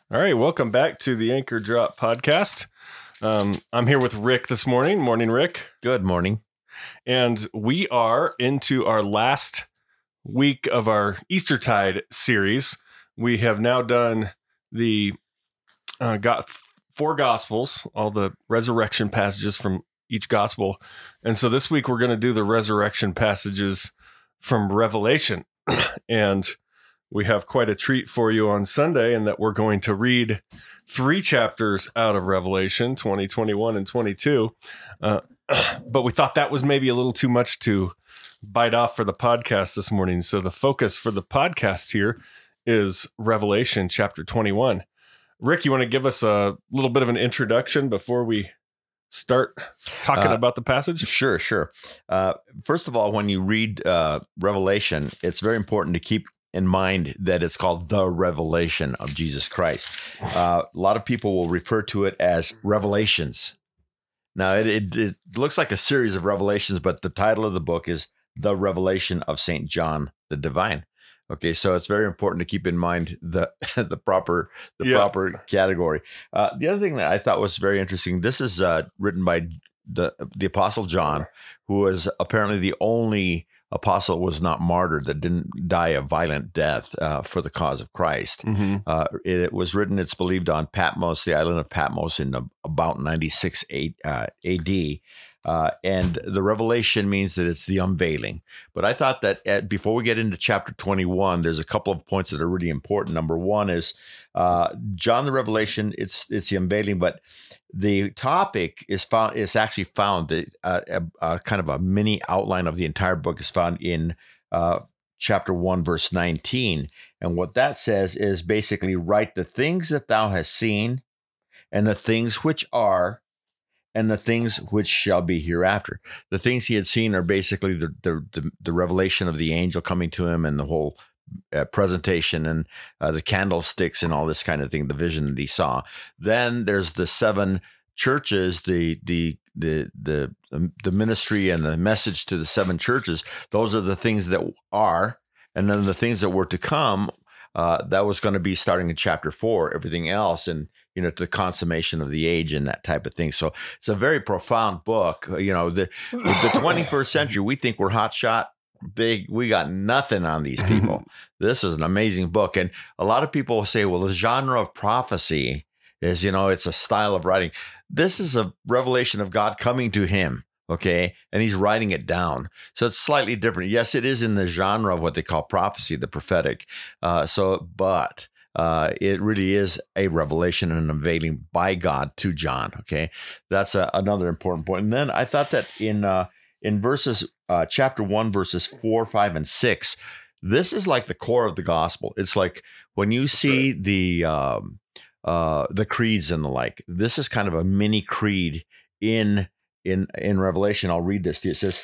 All right, welcome back to the Anchor Drop podcast. I'm here with Rick this morning. Morning, Rick. Good morning. And we are into our last week of our Eastertide series. We have now done got 4 Gospels, all the resurrection passages from each Gospel. And so this week we're going to do the resurrection passages from Revelation. And we have quite a treat for you on Sunday in that we're going to read 3 chapters out of Revelation, 20, 21, and 22. But we thought that was maybe a little too much to bite off for the podcast this morning. So the focus for the podcast here is Revelation chapter 21. Rick, you want to give us a little bit of an introduction before we start talking about the passage? Sure. First of all, when you read Revelation, it's very important to keep in mind that it's called the revelation of Jesus Christ. A lot of people will refer to it as Revelations. Now, it looks like a series of revelations, but the title of the book is The Revelation of St. John the Divine. Okay, so it's very important to keep in mind the proper category. The other thing that I thought was very interesting, this is written by the Apostle John, who was apparently the only apostle was not martyred, that didn't die a violent death for the cause of Christ. Mm-hmm. It was written, it's believed, on Patmos, the island of Patmos, in about 96 AD. And the revelation means that it's the unveiling. But I thought that before we get into chapter 21, there's a couple of points that are really important. Number one is John the Revelation. It's the unveiling, but the topic is actually found. Kind of a mini outline of the entire book is found in chapter 1, verse 19. And what that says is basically, write the things that thou hast seen, and the things which are, and the things which shall be hereafter. The things he had seen are basically the revelation of the angel coming to him, and the whole presentation, and the candlesticks and all this kind of thing, the vision that he saw. Then there's the 7 churches, the ministry and the message to the 7 churches. Those are the things that are, and then the things that were to come. That was going to be starting in chapter 4. Everything else, and to the consummation of the age and that type of thing. So it's a very profound book. The 21st century, we think we're hotshot. We got nothing on these people. This is an amazing book. And a lot of people say, well, the genre of prophecy is, it's a style of writing. This is a revelation of God coming to him. Okay. And he's writing it down. So it's slightly different. Yes, it is in the genre of what they call prophecy, the prophetic. But it really is a revelation and an unveiling by God to John. Okay. That's another important point. And then I thought that in verses, chapter 1, verses 4, 5, and 6, this is like the core of the gospel. It's like when you see the creeds and the like, this is kind of a mini creed in Revelation. I'll read this to you. It says,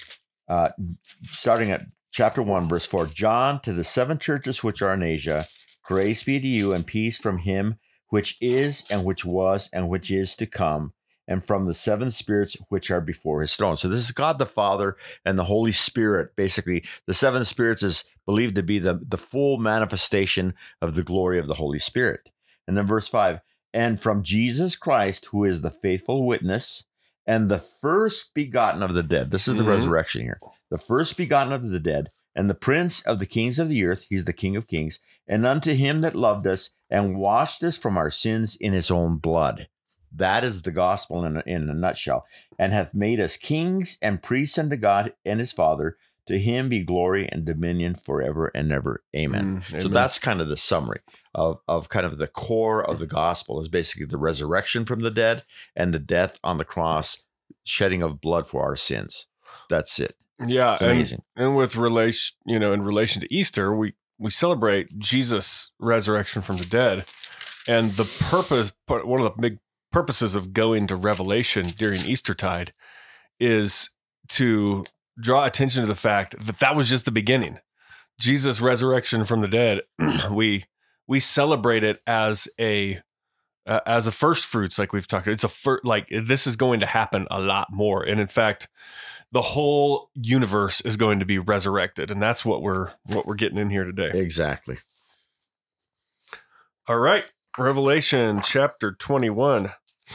starting at chapter 1, verse 4, John, to the 7 churches which are in Asia, grace be to you and peace from him which is, and which was, and which is to come, and from the 7 spirits which are before his throne. So this is God the Father and the Holy Spirit. Basically, the 7 spirits is believed to be the full manifestation of the glory of the Holy Spirit. And then verse 5, and from Jesus Christ, who is the faithful witness and the first begotten of the dead. This is the resurrection here. The first begotten of the dead, and the prince of the kings of the earth. He's the King of kings. And unto him that loved us and washed us from our sins in his own blood. That is the gospel in a nutshell. And hath made us kings and priests unto God and his Father. To him be glory and dominion forever and ever. Amen. So that's kind of the summary of kind of the core of the gospel, is basically the resurrection from the dead and the death on the cross, shedding of blood for our sins. That's it. Yeah, it's amazing. And with relation, in relation to Easter, we celebrate Jesus' resurrection from the dead, and the purpose, one of the big purposes of going to Revelation during Eastertide, is to draw attention to the fact that was just the beginning. Jesus' resurrection from the dead, we celebrate it as a first fruits, like we've talked. It's this is going to happen a lot more, and in fact, the whole universe is going to be resurrected, and that's what we're getting in here today. Exactly. All right. Revelation chapter 21.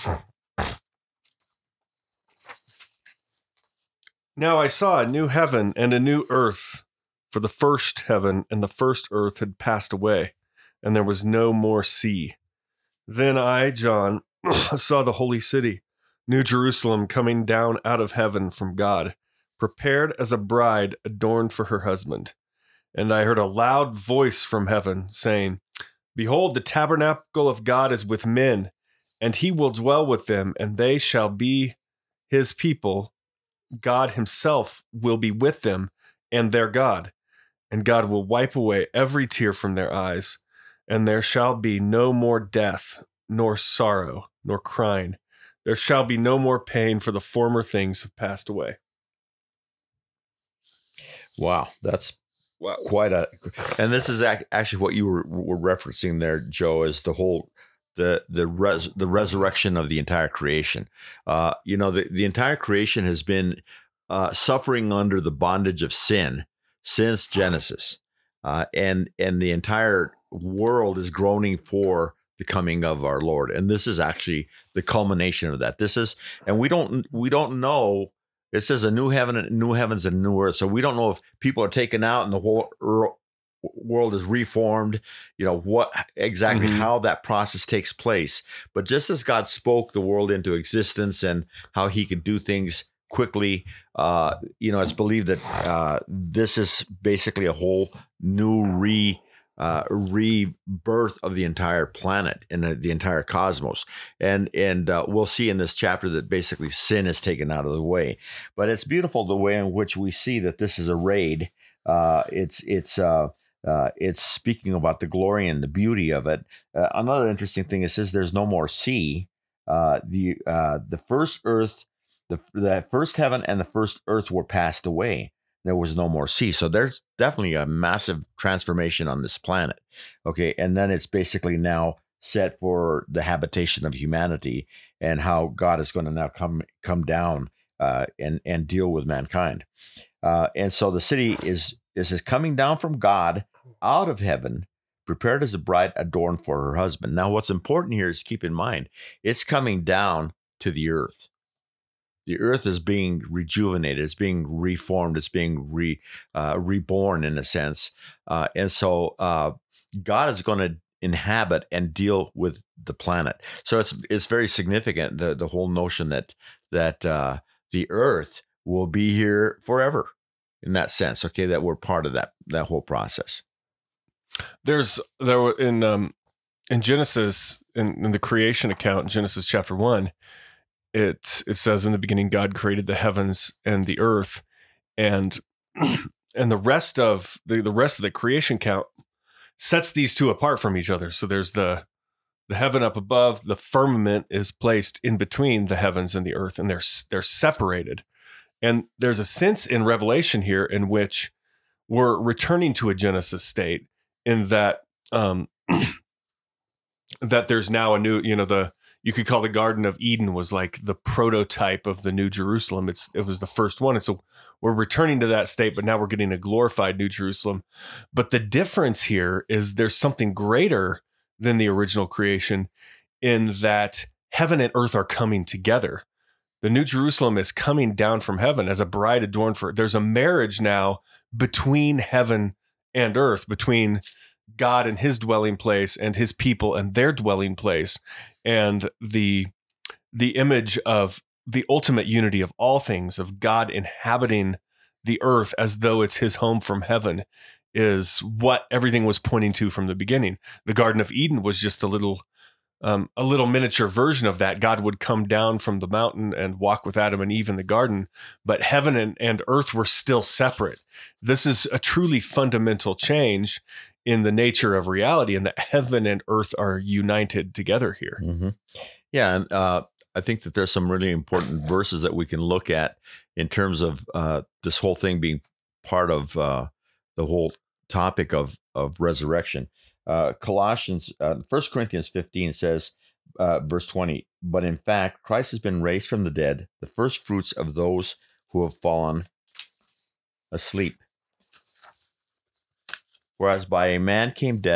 Now I saw a new heaven and a new earth, for the first heaven and the first earth had passed away, and there was no more sea. Then I, John, saw the holy city, New Jerusalem, coming down out of heaven from God, prepared as a bride adorned for her husband. And I heard a loud voice from heaven saying, Behold, the tabernacle of God is with men, and he will dwell with them, and they shall be his people. God himself will be with them and their God, and God will wipe away every tear from their eyes, and there shall be no more death, nor sorrow, nor crying. There shall be no more pain, for the former things have passed away. Wow, that's quite a, and this is actually what you were referencing there, Joe, is the whole the resurrection of the entire creation. The entire creation has been suffering under the bondage of sin since Genesis, and the entire world is groaning for the coming of our Lord, and this is actually the culmination of that. This is, and we don't know. It says a new heaven, new heavens, and new earth. So we don't know if people are taken out and the whole world is reformed. What exactly how that process takes place. But just as God spoke the world into existence and how He could do things quickly, it's believed that this is basically a whole new rebirth of the entire planet and the entire cosmos, and we'll see in this chapter that basically sin is taken out of the way. But it's beautiful the way in which we see that this is arrayed. It's speaking about the glory and the beauty of it. Another interesting thing, it says there's no more sea. The first earth, the first heaven and the first earth were passed away. There was no more sea. So there's definitely a massive transformation on this planet. Okay. And then it's basically now set for the habitation of humanity and how God is going to now come down and deal with mankind. And so the city is coming down from God out of heaven, prepared as a bride adorned for her husband. Now, what's important here is keep in mind, it's coming down to the earth. The earth is being rejuvenated. It's being reformed. It's being reborn in a sense. And so God is going to inhabit and deal with the planet. So it's very significant, the whole notion that the earth will be here forever in that sense. Okay, that we're part of that whole process. There were in Genesis, in the creation account in Genesis chapter 1, it says in the beginning God created the heavens and the earth, and the rest of the creation count sets these two apart from each other. So there's the heaven up above, the firmament is placed in between the heavens and the earth, and they're separated. And there's a sense in Revelation here in which we're returning to a Genesis state, in that that there's now a new, you could call the Garden of Eden was like the prototype of the New Jerusalem. It was the first one. And so we're returning to that state, but now we're getting a glorified New Jerusalem. But the difference here is there's something greater than the original creation, in that heaven and earth are coming together. The New Jerusalem is coming down from heaven as a bride adorned for it. There's a marriage now between heaven and earth, between God and his dwelling place and his people and their dwelling place. And the image of the ultimate unity of all things, of God inhabiting the earth as though it's his home from heaven, is what everything was pointing to from the beginning. The Garden of Eden was just a little miniature version of that. God would come down from the mountain and walk with Adam and Eve in the garden, but heaven and earth were still separate. This is a truly fundamental change in the nature of reality, and that heaven and earth are united together here. Mm-hmm. Yeah, and I think that there's some really important verses that we can look at in terms of this whole thing being part of the whole topic of resurrection. Colossians, 1 Corinthians 15 says, verse 20, but in fact, Christ has been raised from the dead, the first fruits of those who have fallen asleep. Whereas by a man came death,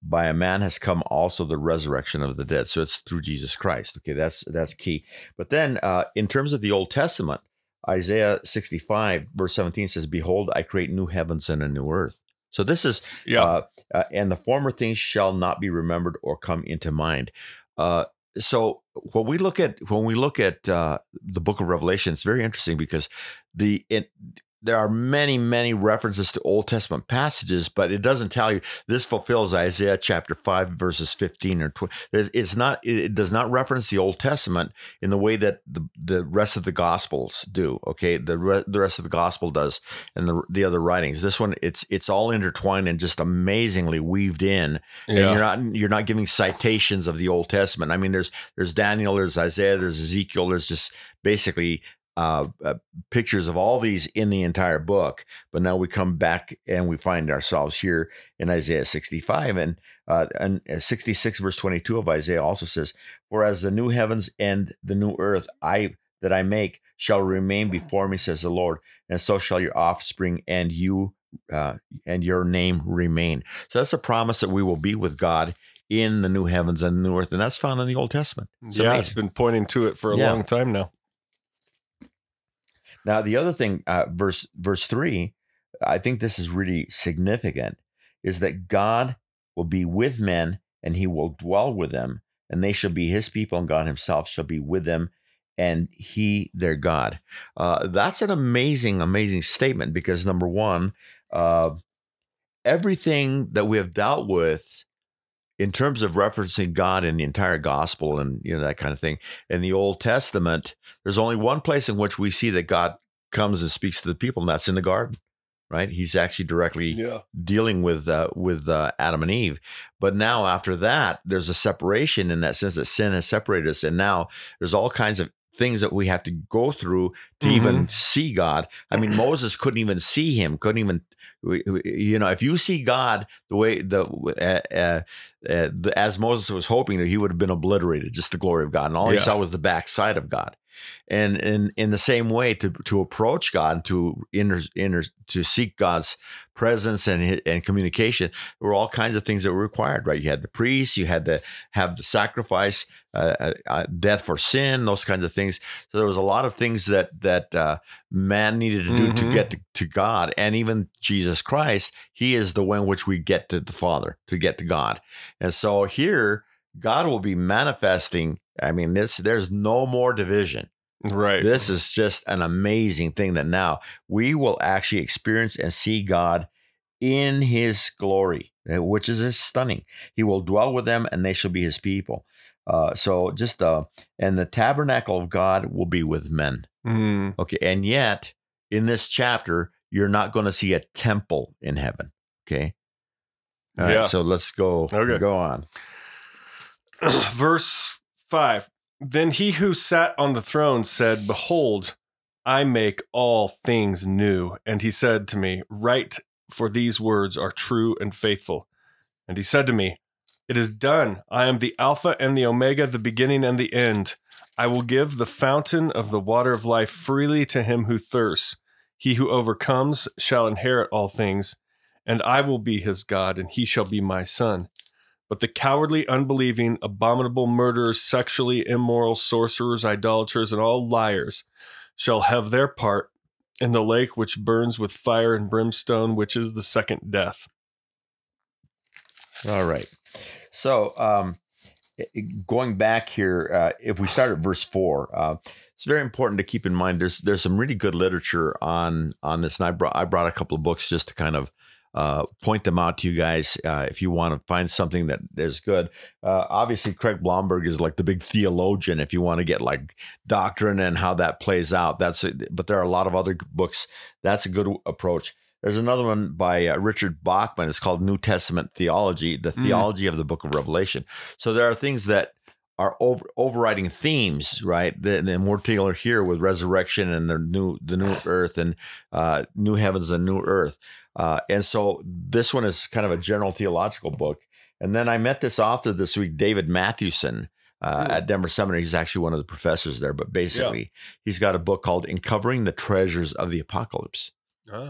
by a man has come also the resurrection of the dead. So it's through Jesus Christ. Okay, that's key. But then in terms of the Old Testament, Isaiah 65 verse 17 says, "Behold, I create new heavens and a new earth." So this is, and the former things shall not be remembered or come into mind. So when we look at the book of Revelation, it's very interesting because there are many, many references to Old Testament passages, but it doesn't tell you this fulfills Isaiah chapter 5, verses 15 or 20. It does not reference the Old Testament in the way that the rest of the Gospels do. Okay. The rest of the Gospel does, and the other writings. This one, it's all intertwined and just amazingly weaved in. Yeah. And you're not giving citations of the Old Testament. I mean, there's Daniel, there's Isaiah, there's Ezekiel, there's just basically pictures of all these in the entire book. But now we come back and we find ourselves here in Isaiah 65, and 66 verse 22 of Isaiah also says, "For as the new heavens and the new earth that I make shall remain before me, says the Lord, and so shall your offspring and you and your name remain." So that's a promise that we will be with God in the new heavens and the new earth, and that's found in the Old Testament. It's been pointing to it for a long time now. Now, the other thing, verse 3, I think this is really significant, is that God will be with men and he will dwell with them, and they shall be his people, and God himself shall be with them, and he their God. That's an amazing, amazing statement because, number one, everything that we have dealt with in terms of referencing God in the entire gospel and that kind of thing, in the Old Testament, there's only one place in which we see that God comes and speaks to the people, and that's in the garden, right? He's actually directly dealing with Adam and Eve. But now after that, there's a separation in that sense that sin has separated us. And now there's all kinds of things that we have to go through to even see God. I mean, Moses couldn't even see him, if you see God the way as Moses was hoping, that he would have been obliterated, just the glory of God, and all he saw was the backside of God. And in the same way, to approach God, to seek God's presence and communication, there were all kinds of things that were required, right? You had the priests, you had to have the sacrifice, death for sin, those kinds of things. So there was a lot of things that man needed to do to get to God, and even Jesus Christ, he is the way in which we get to the Father, to get to God. And so here, God will be manifesting. I mean, there's no more division. Right. This is just an amazing thing that now we will actually experience and see God in his glory, which is stunning. He will dwell with them and they shall be his people. And the tabernacle of God will be with men. Okay. And yet in this chapter, you're not going to see a temple in heaven. Okay. All right. So let's go on. Verse 5. Then he who sat on the throne said, "Behold, I make all things new." And he said to me, "Write, for these words are true and faithful." And he said to me, "It is done. I am the Alpha and the Omega, the beginning and the end. I will give the fountain of the water of life freely to him who thirsts. He who overcomes shall inherit all things, and I will be his God, and he shall be my son. But the cowardly, unbelieving, abominable murderers, sexually immoral, sorcerers, idolaters, and all liars shall have their part in the lake which burns with fire and brimstone, which is the second death." All right. So going back here, if we start at verse 4, it's very important to keep in mind there's some really good literature on this. And I brought a couple of books just to kind of point them out to you guys if you want to find something that is good. Obviously, Craig Blomberg is like the big theologian if you want to get like doctrine and how that plays out. But there are a lot of other books. That's a good approach. There's another one by Richard Bachman. It's called New Testament Theology, the theology of the book of Revelation. So there are things that are overriding themes, right? And we're dealing here with resurrection and the new earth and new heavens and new earth. And so this one is kind of a general theological book. And then I met this author this week, David Mathewson, at Denver Seminary. He's actually one of the professors there, but basically he's got a book called Uncovering the Treasures of the Apocalypse.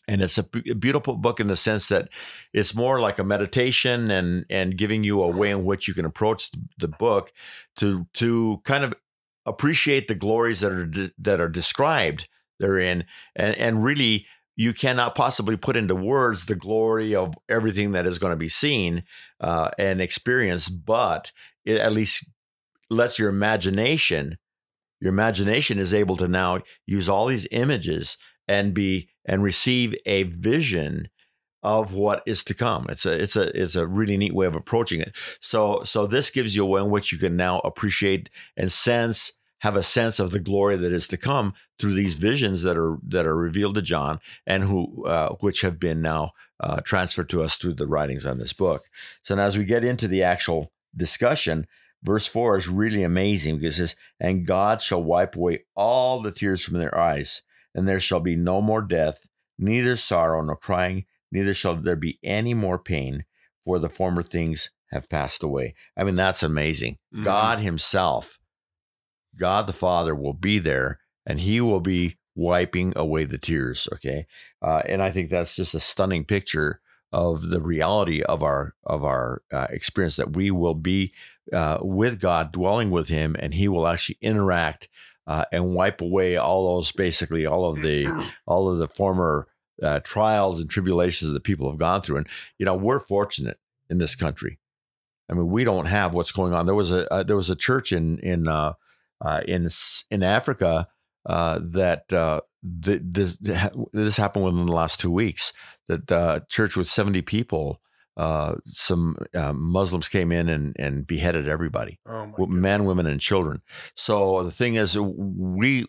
And it's a beautiful book in the sense that it's more like a meditation and giving you a way in which you can approach the book to kind of appreciate the glories that are described therein, and really you cannot possibly put into words the glory of everything that is going to be seen and experienced, but it at least lets your imagination is able to now use all these images and receive a vision of what is to come. It's a really neat way of approaching it. So this gives you a way in which you can now appreciate and have a sense of the glory that is to come through these visions that are revealed to John, and which have been now transferred to us through the writings on this book. So now as we get into the actual discussion, verse 4 is really amazing because it says, "And God shall wipe away all the tears from their eyes, and there shall be no more death, neither sorrow nor crying, neither shall there be any more pain, for the former things have passed away." I mean, that's amazing. Mm-hmm. God himself, God the Father, will be there, and he will be wiping away the tears, okay? And I think that's just a stunning picture of the reality of our experience, that we will be with God, dwelling with him, and he will actually interact and wipe away all of the former trials and tribulations that people have gone through. And we're fortunate in this country. I mean, we don't have what's going on. There was a church in Africa that this happened within the last 2 weeks. That church with 70 people. Some Muslims came in and beheaded everybody, men, women, and children. So the thing is, we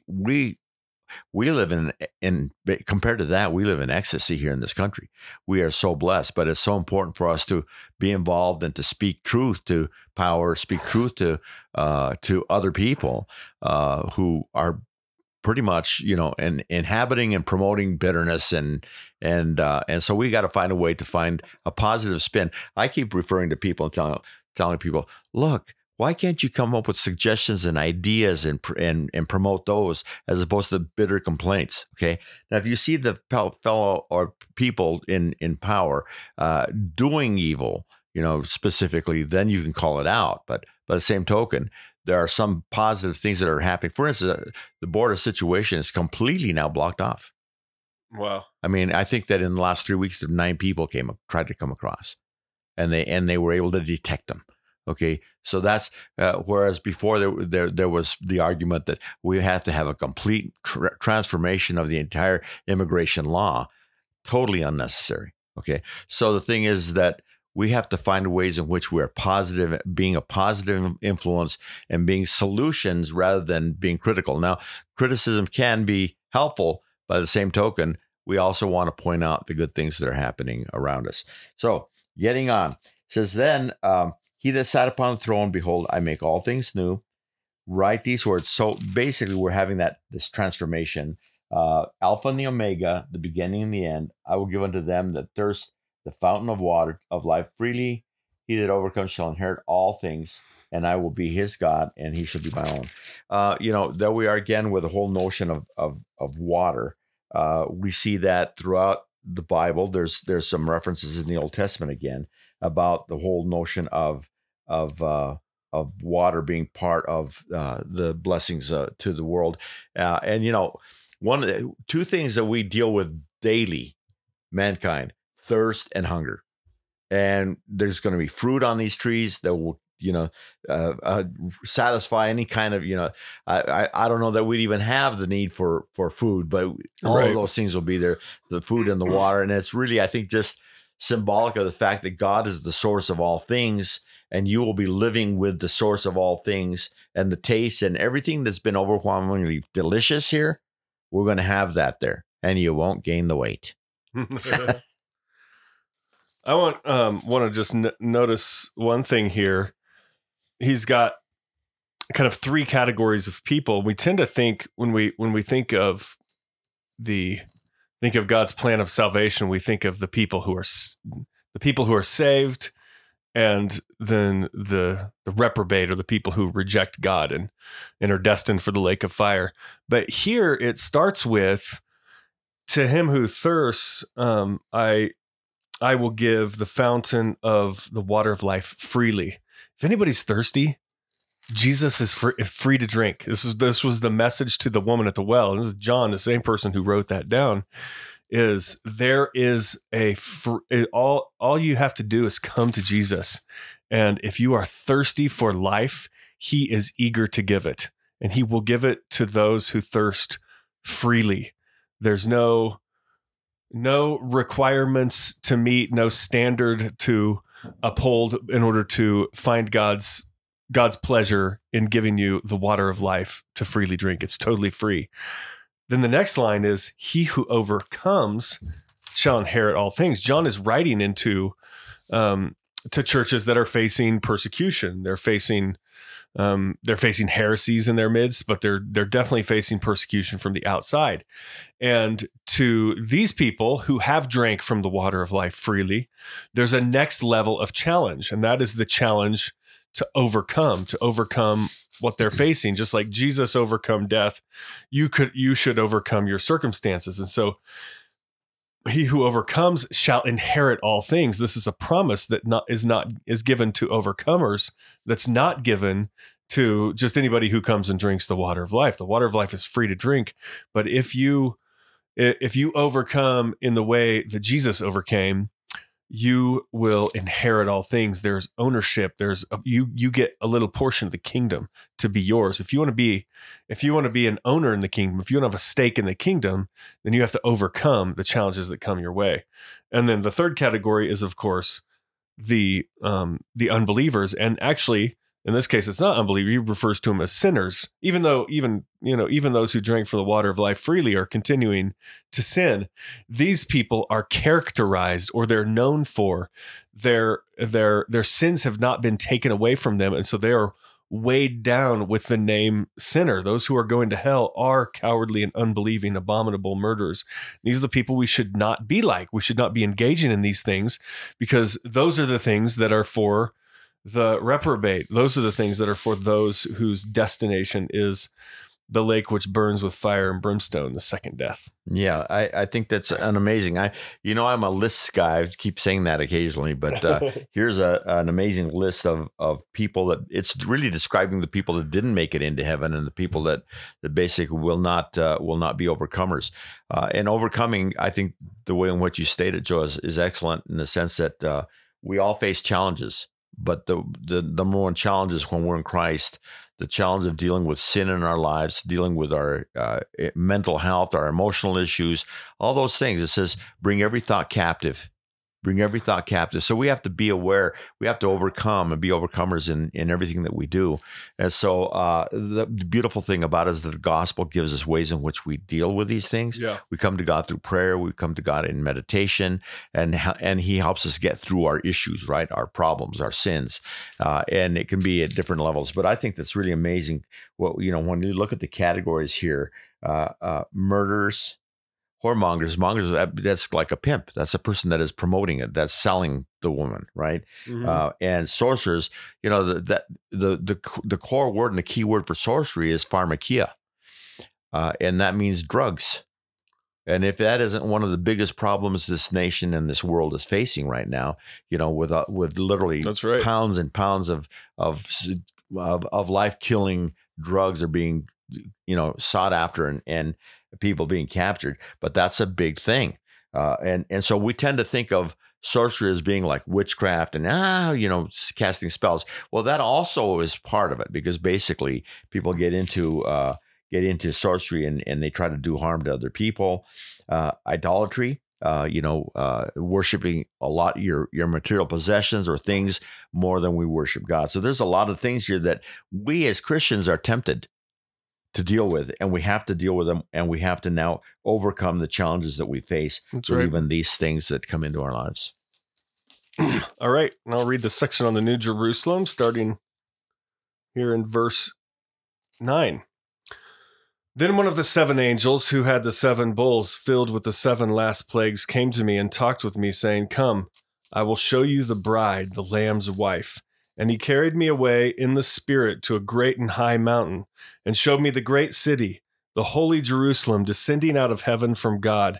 live in compared to that, we live in ecstasy here in this country. We are so blessed, but it's so important for us to be involved and to speak truth to power, speak truth to other people who are pretty much, inhabiting and promoting bitterness and so we got to find a way to find a positive spin. I keep referring to people and telling people, look, why can't you come up with suggestions and ideas and promote those as opposed to bitter complaints? Okay. Now, if you see the fellow or people in power doing evil, specifically, then you can call it out. But by the same token, there are some positive things that are happening. For instance, the border situation is completely now blocked off. Wow. I mean, I think that in the last 3 weeks, 9 people tried to come across, and they were able to detect them. Okay, so that's whereas before there was the argument that we have to have a complete transformation of the entire immigration law, totally unnecessary. Okay, so the thing is that we have to find ways in which we're positive, being a positive influence and being solutions rather than being critical. Now, criticism can be helpful. By the same token, we also want to point out the good things that are happening around us. So, getting on, it says then, he that sat upon the throne, behold, I make all things new. Write these words. So basically, we're having this transformation. Alpha and the Omega, the beginning and the end. I will give unto them that thirst the fountain of water of life freely. He that overcomes shall inherit all things, and I will be his God, and he shall be my own. There we are again with the whole notion of water. We see that throughout the Bible. There's some references in the Old Testament again about the whole notion of water being part of the blessings to the world. Two things that we deal with daily, mankind: thirst and hunger. And there's going to be fruit on these trees that will, satisfy any kind of, I don't know that we'd even have the need for food, but all of those things will be there, the food and the water. And it's really, I think, just symbolic of the fact that God is the source of all things, and you will be living with the source of all things, and the taste and everything that's been overwhelmingly delicious here, we're going to have that there, and you won't gain the weight. I want to just notice one thing here. He's got kind of 3 categories of people. We tend to think when we think of God's plan of salvation, we think of the people who are saved, and then the reprobate, or the people who reject God and are destined for the lake of fire. But here it starts with to him who thirsts, I will give the fountain of the water of life freely. If anybody's thirsty, Jesus is free to drink. This was the message to the woman at the well. And this is John, the same person who wrote that down. Is there is all you have to do is come to Jesus, and if you are thirsty for life, he is eager to give it, and he will give it to those who thirst freely. There's no requirements to meet, no standard to uphold in order to find God's pleasure in giving you the water of life to freely drink. It's totally free. Then the next line is, he who overcomes shall inherit all things. John is writing into to churches that are facing persecution. They're facing heresies in their midst, but they're definitely facing persecution from the outside. And to these people who have drank from the water of life freely, there's a next level of challenge, and that is the challenge to overcome what they're facing. Just like Jesus overcome death, you should overcome your circumstances. And so he who overcomes shall inherit all things. This is a promise that is given to overcomers. That's not given to just anybody who comes and drinks the water of life. The water of life is free to drink. But if you overcome in the way that Jesus overcame, you will inherit all things. There's ownership. You get a little portion of the kingdom to be yours. If you want to be an owner in the kingdom, if you want to have a stake in the kingdom, then you have to overcome the challenges that come your way. And then the third category is, of course, the unbelievers. And actually, in this case, it's not unbelievers. He refers to them as sinners, even those who drank from the water of life freely are continuing to sin. These people are characterized, or they're known for their sins have not been taken away from them. And so they are weighed down with the name sinner. Those who are going to hell are cowardly and unbelieving, abominable murderers. These are the people we should not be like. We should not be engaging in these things, because those are the things that are for the reprobate. Those are the things that are for those whose destination is the lake which burns with fire and brimstone, the second death. Yeah, I think that's an amazing. I'm a lists guy. I keep saying that occasionally, but here's an amazing list of people that it's really describing the people that didn't make it into heaven and the people that basically will not be overcomers. And overcoming, I think the way in which you stated, Joe, is excellent in the sense that we all face challenges. But the number one challenge is when we're in Christ, the challenge of dealing with sin in our lives, dealing with our mental health, our emotional issues, all those things. It says, bring every thought captive. Bring every thought captive. So we have to be aware. We have to overcome and be overcomers in everything that we do. And so the beautiful thing about it is that the gospel gives us ways in which we deal with these things. Yeah. We come to God through prayer. We come to God in meditation, and he helps us get through our issues, right? Our problems, our sins. And it can be at different levels. But I think that's really amazing. When you look at the categories here, murderers, whoremongers, that's like a pimp. That's a person that is promoting it. That's selling the woman, right? Mm-hmm. And sorcerers, the core word and the key word for sorcery is pharmakia, and that means drugs. And if that isn't one of the biggest problems this nation and this world is facing right now, with literally That's right. pounds and pounds of life-killing drugs are being sought after and people being captured, but that's a big thing. And so we tend to think of sorcery as being like witchcraft and, casting spells. Well, that also is part of it, because basically people get into sorcery and they try to do harm to other people. Idolatry, worshiping a lot your material possessions or things more than we worship God. So there's a lot of things here that we as Christians are tempted to deal with, and we have to deal with them, and we have to now overcome the challenges that we face with even these things that come into our lives. All right, and I'll read the section on the New Jerusalem, starting here in verse 9. Then one of the 7 angels who had the 7 bowls filled with the 7 last plagues came to me and talked with me, saying, "Come, I will show you the bride, the Lamb's wife." And he carried me away in the spirit to a great and high mountain, and showed me the great city, the holy Jerusalem, descending out of heaven from God,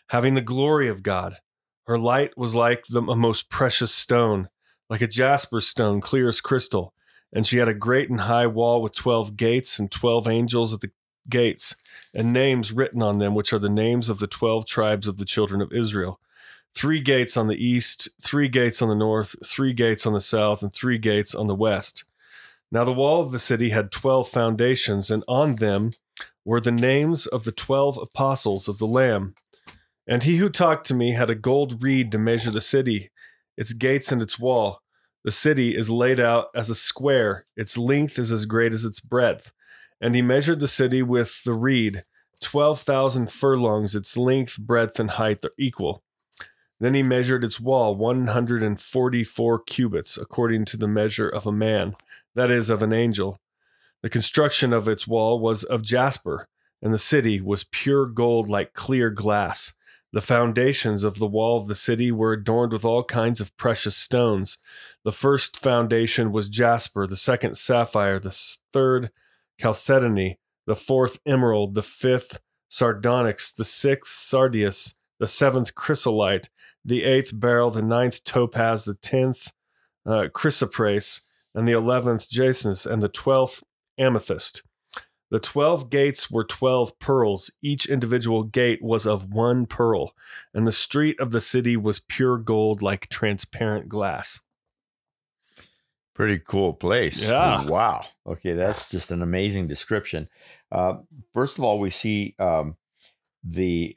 having the glory of God. Her light was like a most precious stone, like a jasper stone, clear as crystal. And she had a great and high wall with 12 gates and 12 angels at the gates, and names written on them, which are the names of the 12 tribes of the children of Israel. 3 gates on the east, 3 gates on the north, 3 gates on the south, and 3 gates on the west. Now the wall of the city had 12 foundations, and on them were the names of the 12 apostles of the Lamb. And he who talked to me had a gold reed to measure the city, its gates and its wall. The city is laid out as a square. Its length is as great as its breadth. And he measured the city with the reed, 12,000 furlongs. Its length, breadth, and height are equal. Then he measured its wall, 144 cubits, according to the measure of a man, that is, of an angel. The construction of its wall was of jasper, and the city was pure gold like clear glass. The foundations of the wall of the city were adorned with all kinds of precious stones. The first foundation was jasper, the second sapphire, the third chalcedony, the fourth emerald, the fifth sardonyx, the sixth sardius, the seventh chrysolite, the eighth beryl, the ninth topaz, the 10th chrysoprase, and the 11th jacinth, and the 12th amethyst. The 12 gates were 12 pearls. Each individual gate was of 1 pearl, and the street of the city was pure gold like transparent glass. Pretty cool place. Yeah. Wow. Okay, that's just an amazing description. First of all, we see the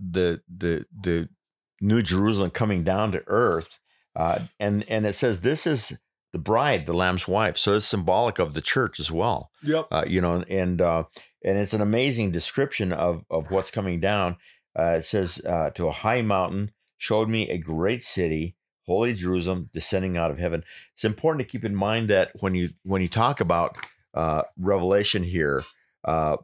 New Jerusalem coming down to earth, and it says this is the bride, the Lamb's wife. So it's symbolic of the church as well. Yep. And it's an amazing description of what's coming down. It says, to a high mountain showed me a great city, holy Jerusalem, descending out of heaven. It's important to keep in mind that when you talk about Revelation here, the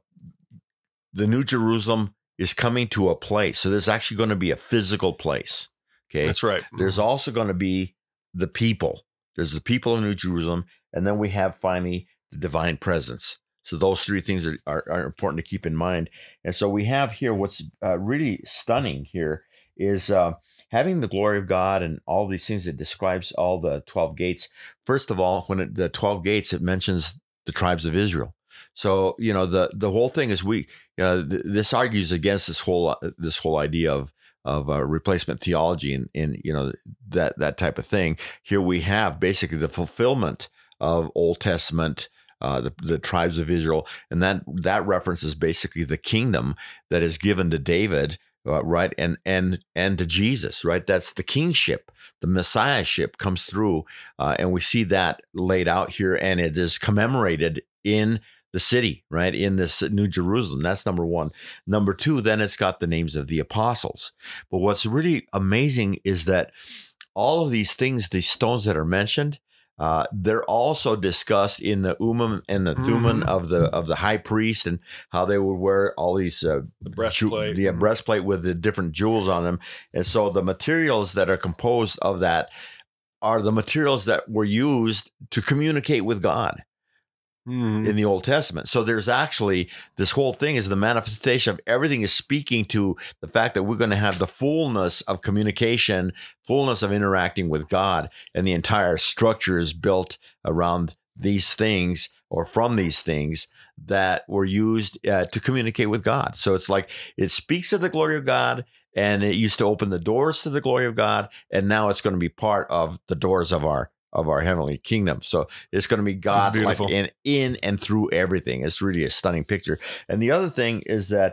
New Jerusalem is coming to a place. So there's actually going to be a physical place. Okay. That's right. There's also going to be the people. There's the people of New Jerusalem. And then we have finally the divine presence. So those 3 things are important to keep in mind. And so we have here what's really stunning here is having the glory of God and all these things. It describes all the 12 gates. First of all, the 12 gates, it mentions the tribes of Israel. So, the whole thing is this argues against this whole idea of replacement theology and that type of thing. Here we have basically the fulfillment of Old Testament, the tribes of Israel, and that references basically the kingdom that is given to David, right, and to Jesus, right. That's the kingship, the messiahship comes through, and we see that laid out here, and it is commemorated in the city, right, in this New Jerusalem. That's number 1. Number 2, then it's got the names of the apostles. But what's really amazing is that all of these things, these stones that are mentioned, they're also discussed in the Urim and the Thummim of the high priest, and how they would wear all these the breastplate, breastplate with the different jewels on them. And so the materials that are composed of that are the materials that were used to communicate with God in the Old Testament. So there's actually, this whole thing is the manifestation of everything is speaking to the fact that we're going to have the fullness of communication, fullness of interacting with God, and the entire structure is built around these things, or from these things that were used to communicate with God. So it's like it speaks of the glory of God, and it used to open the doors to the glory of God, and now it's going to be part of the doors of our heavenly kingdom. So it's going to be God like in and through everything. It's really a stunning picture. And the other thing is that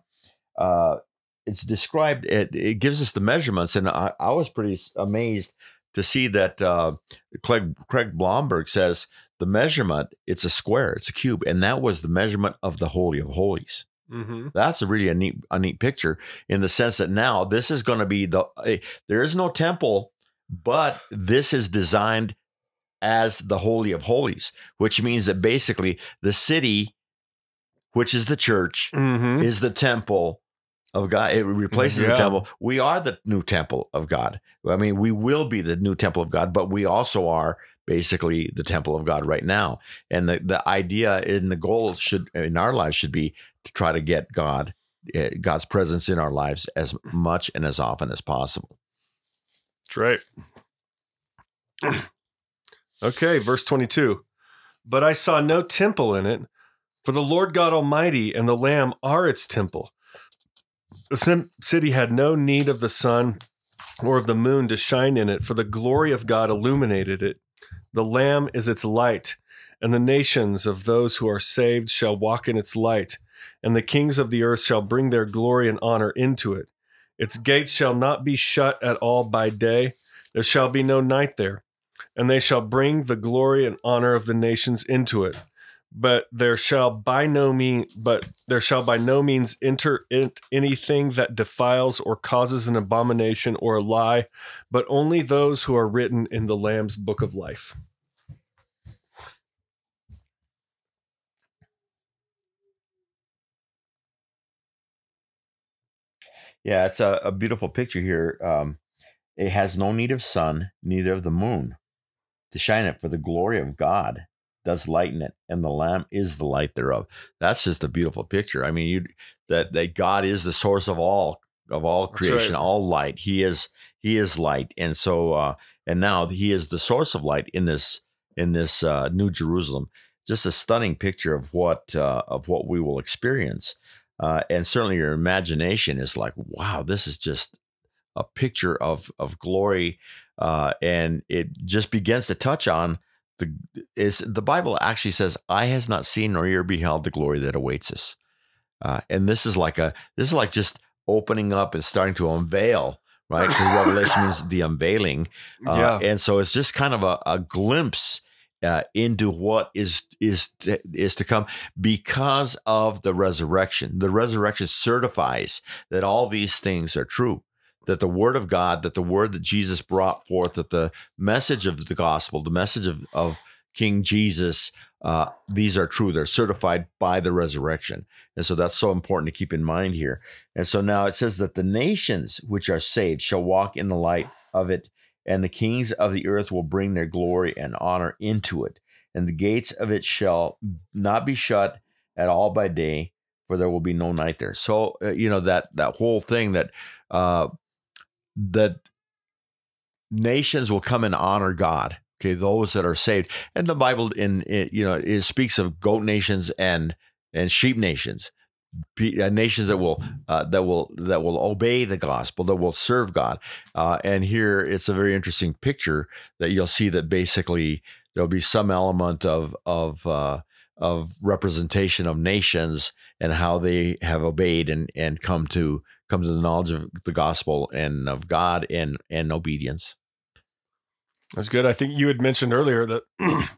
it's described, it gives us the measurements. And I was pretty amazed to see that Craig Blomberg says the measurement, it's a square, it's a cube. And that was the measurement of the Holy of Holies. Mm-hmm. That's a neat picture, in the sense that now this is going to be there is no temple, but this is designed as the Holy of Holies, which means that basically the city, which is the church, is the temple of God. It replaces the temple. We are the new temple of God. I mean, we will be the new temple of God, but we also are basically the temple of God right now. And the idea and the goal in our lives should be to try to get God God's presence in our lives as much and as often as possible. That's right. Okay, verse 22. But I saw no temple in it, for the Lord God Almighty and the Lamb are its temple. The city had no need of the sun or of the moon to shine in it, for the glory of God illuminated it. The Lamb is its light, and the nations of those who are saved shall walk in its light, and the kings of the earth shall bring their glory and honor into it. Its gates shall not be shut at all by day, there shall be no night there, and they shall bring the glory and honor of the nations into it. But there shall by no means enter anything that defiles or causes an abomination or a lie, but only those who are written in the Lamb's book of life. Yeah, it's a beautiful picture here. It has no need of sun, neither of the moon to shine it, for the glory of God does lighten it, and the Lamb is the light thereof. That's just a beautiful picture. I mean, that God is the source of all creation, right. all light. He is light, and so and now He is the source of light in this New Jerusalem. Just a stunning picture of what we will experience, and certainly your imagination is like, wow, this is just a picture of glory, and it just begins to touch on the Bible actually says, "Eye has not seen nor ear beheld the glory that awaits us," and this is like just opening up and starting to unveil, right? Because Revelation means the unveiling, and so it's just kind of a glimpse into what is to come because of the resurrection. The resurrection certifies that all these things are true. That the word of God, that the word that Jesus brought forth, that the message of the gospel, the message of King Jesus, these are true. They're certified by the resurrection. And so that's so important to keep in mind here. And so now it says that the nations which are saved shall walk in the light of it, and the kings of the earth will bring their glory and honor into it. And the gates of it shall not be shut at all by day, for there will be no night there. So, that whole thing that nations will come and honor God. Okay, those that are saved, and the Bible it speaks of goat nations and sheep nations, nations that will obey the gospel, that will serve God. And here it's a very interesting picture that you'll see that basically there'll be some element of representation of nations and how they have obeyed and come to the knowledge of the gospel and of God and obedience. That's good. I think you had mentioned earlier that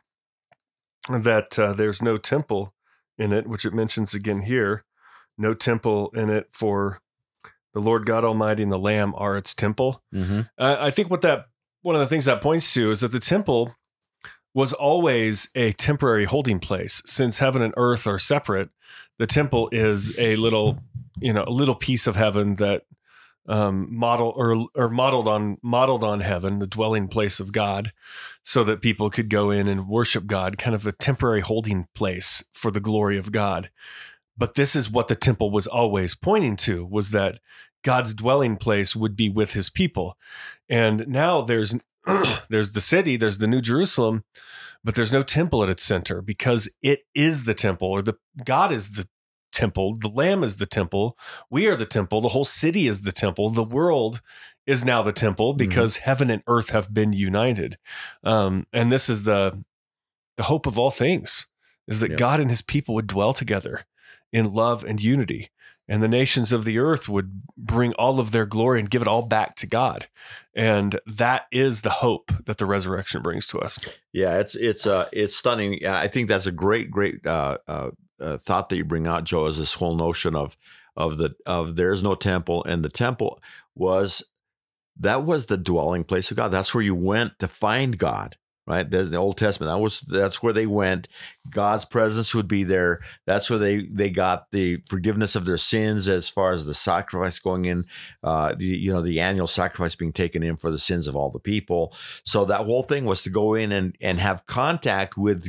there's no temple in it, which it mentions again here. No temple in it, for the Lord God Almighty and the Lamb are its temple. Mm-hmm. I think one of the things that points to is that the temple was always a temporary holding place. Since heaven and earth are separate, the temple is a little piece of heaven that modeled on heaven, the dwelling place of God, so that people could go in and worship God, kind of a temporary holding place for the glory of God. But this is what the temple was always pointing to, was that God's dwelling place would be with his people. And now there's the city, there's the New Jerusalem, but there's no temple at its center, because it is the temple, or God is the temple, the Lamb is the temple, we are the temple, the whole city is the temple, the world is now the temple, because heaven and earth have been united. And this is the hope of all things, is that God and his people would dwell together in love and unity, and the nations of the earth would bring all of their glory and give it all back to God. And that is the hope that the resurrection brings to us. Yeah, it's stunning. I think that's a great thought that you bring out, Joe, is this whole notion of there's no temple, and the temple was the dwelling place of God. That's where you went to find God. Right, there's the Old Testament. That's where they went. God's presence would be there. That's where they got the forgiveness of their sins, as far as the sacrifice going in, the annual sacrifice being taken in for the sins of all the people. So that whole thing was to go in and have contact with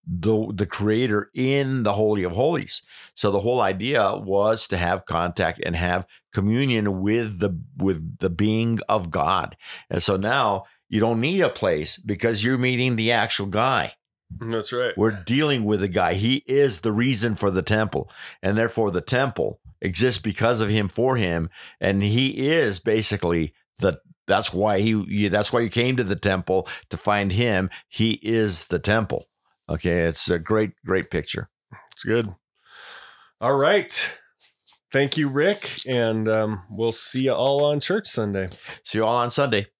the creator in the Holy of Holies. So the whole idea was to have contact and have communion with the being of God. And so now you don't need a place because you're meeting the actual guy. That's right. We're dealing with the guy. He is the reason for the temple. And therefore the temple exists because of him, for him. And he is basically that's why you came to the temple, to find him. He is the temple. Okay. It's a great, great picture. It's good. All right. Thank you, Rick. And we'll see you all on church Sunday. See you all on Sunday.